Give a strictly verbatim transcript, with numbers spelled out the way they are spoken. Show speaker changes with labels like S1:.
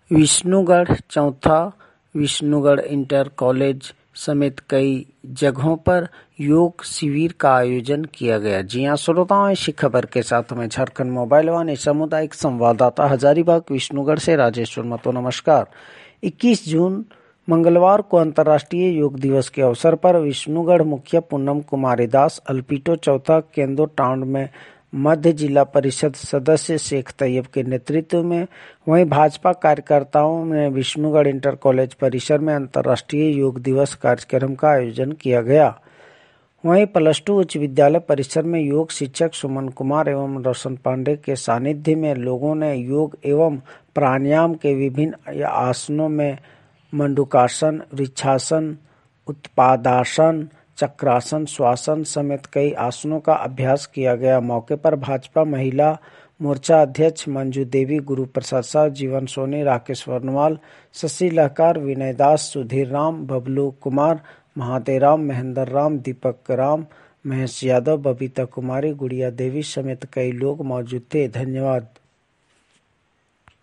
S1: विष्णुगढ़ चौथा Vishnugarh inter college समेत कई जगहों पर योग शिविर का आयोजन किया गया। जी हां श्रोताओं, इसी खबर के साथ में झारखंड मोबाइल वाणी सामुदायिक संवाददाता हजारीबाग विष्णुगढ़ से राजेश्वर महतो। नमस्कार। इक्कीस जून मंगलवार को अंतर्राष्ट्रीय योग दिवस के अवसर पर विष्णुगढ़ मुखिया पूनम कुमारी दास अल्पिटो चौथा केंदो टाउन में मध्य जिला परिषद सदस्य शेख तैयब के नेतृत्व में, वहीं भाजपा कार्यकर्ताओं ने विष्णुगढ़ इंटर कॉलेज परिसर में अंतर्राष्ट्रीय योग दिवस कार्यक्रम का आयोजन किया गया। वहीं प्लस टू उच्च विद्यालय परिसर में योग शिक्षक सुमन कुमार एवं रोशन पांडे के सानिध्य में लोगों ने योग एवं प्राणायाम के विभिन्न आसनों में मंडूकासन, वृक्षासन, उत्पादासन, चक्रासन, श्वासन समेत कई आसनों का अभ्यास किया गया। मौके पर भाजपा महिला मोर्चा अध्यक्ष मंजू देवी, गुरु प्रसाद साहु, जीवन सोनी, राकेश वर्णवाल, शशि लहकार, विनय दास, सुधीर राम, बबलू कुमार, महादेव राम, महेंद्र राम, दीपक राम, महेश यादव, बबीता कुमारी, गुड़िया देवी समेत कई लोग मौजूद थे। धन्यवाद।